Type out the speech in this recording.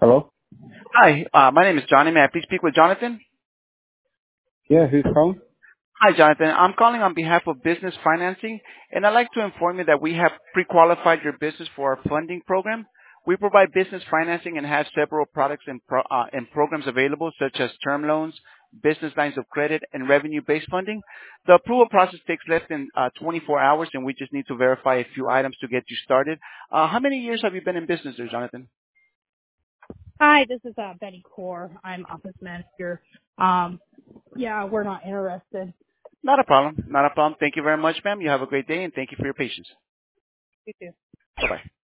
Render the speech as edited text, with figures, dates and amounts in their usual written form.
Hello? Hi, my name is Johnny. May I please speak with Jonathan? Yeah, who's calling? Hi, Jonathan. I'm calling on behalf of Business Financing, and I'd like to inform you that we have pre-qualified your business for our funding program. We provide business financing and have several products and programs available, such as term loans, business lines of credit, and revenue-based funding. The approval process takes less than 24 hours, and we just need to verify a few items to get you started. How many years have you been in business there, Jonathan? Hi, this is Betty Core. I'm office manager. Yeah, we're not interested. Not a problem. Not a problem. Thank you very much, ma'am. You have a great day, and thank you for your patience. You too. Bye-bye.